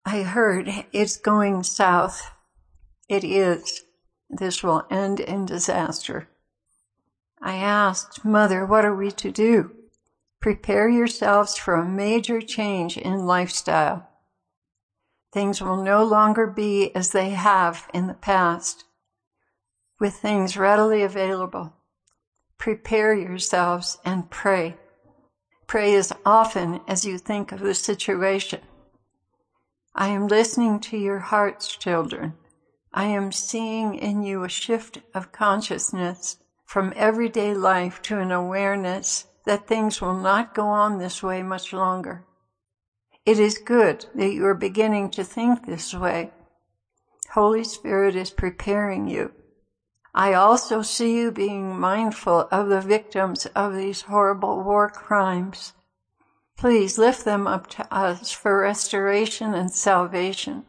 I heard it's going south. It is. This will end in disaster. I asked, Mother, what are we to do? Prepare yourselves for a major change in lifestyle. Things will no longer be as they have in the past, with things readily available. Prepare yourselves and pray. Pray as often as you think of the situation. I am listening to your hearts, children. I am seeing in you a shift of consciousness from everyday life to an awareness that things will not go on this way much longer. It is good that you are beginning to think this way. Holy Spirit is preparing you. I also see you being mindful of the victims of these horrible war crimes. Please lift them up to us for restoration and salvation.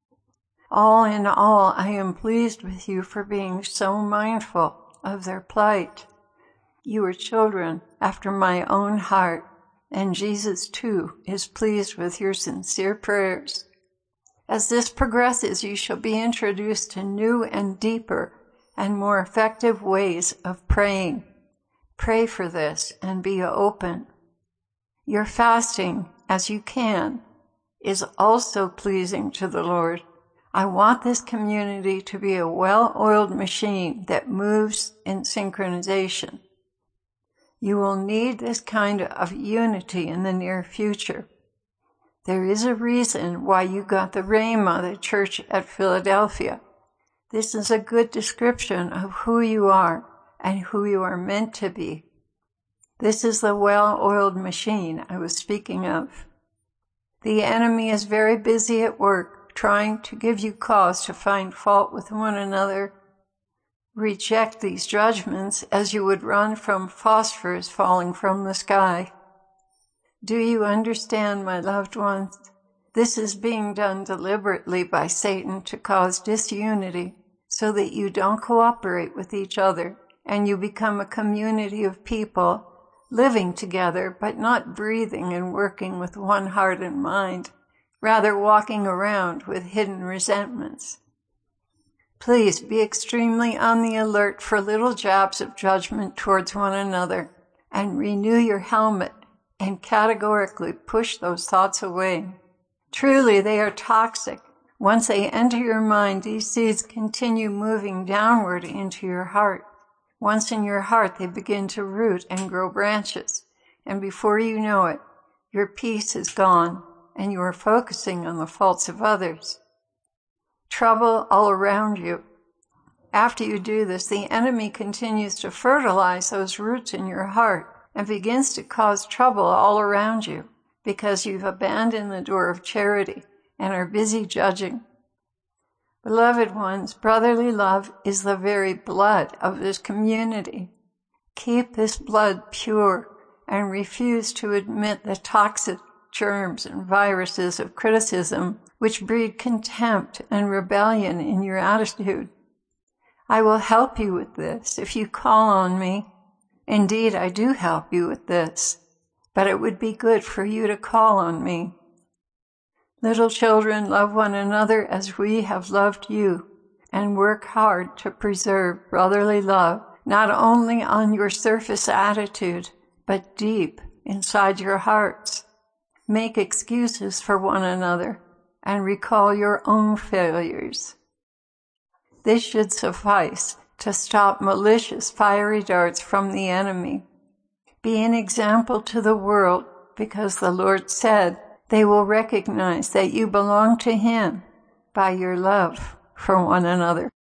All in all, I am pleased with you for being so mindful of their plight. You are children after my own heart, and Jesus, too, is pleased with your sincere prayers. As this progresses, you shall be introduced to new and deeper and more effective ways of praying. Pray for this and be open. Your fasting, as you can, is also pleasing to the Lord. I want this community to be a well-oiled machine that moves in synchronization. You will need this kind of unity in the near future. There is a reason why you got the Rhema, the church at Philadelphia. This is a good description of who you are and who you are meant to be. This is the well-oiled machine I was speaking of. The enemy is very busy at work, trying to give you cause to find fault with one another. Reject these judgments as you would run from phosphorus falling from the sky. Do you understand, my loved ones? This is being done deliberately by Satan to cause disunity so that you don't cooperate with each other and you become a community of people living together but not breathing and working with one heart and mind, rather walking around with hidden resentments. Please be extremely on the alert for little jabs of judgment towards one another and renew your helmet and categorically push those thoughts away. Truly, they are toxic. Once they enter your mind, these seeds continue moving downward into your heart. Once in your heart, they begin to root and grow branches. And before you know it, your peace is gone and you are focusing on the faults of others. Trouble all around you. After you do this, the enemy continues to fertilize those roots in your heart and begins to cause trouble all around you because you've abandoned the door of charity and are busy judging. Beloved ones, brotherly love is the very blood of this community. Keep this blood pure and refuse to admit the toxic germs and viruses of criticism which breed contempt and rebellion in your attitude. I will help you with this if you call on me. Indeed, I do help you with this, but it would be good for you to call on me. Little children, love one another as we have loved you, and work hard to preserve brotherly love, not only on your surface attitude, but deep inside your hearts. Make excuses for one another and recall your own failures. This should suffice to stop malicious, fiery darts from the enemy. Be an example to the world, because the Lord said they will recognize that you belong to Him by your love for one another.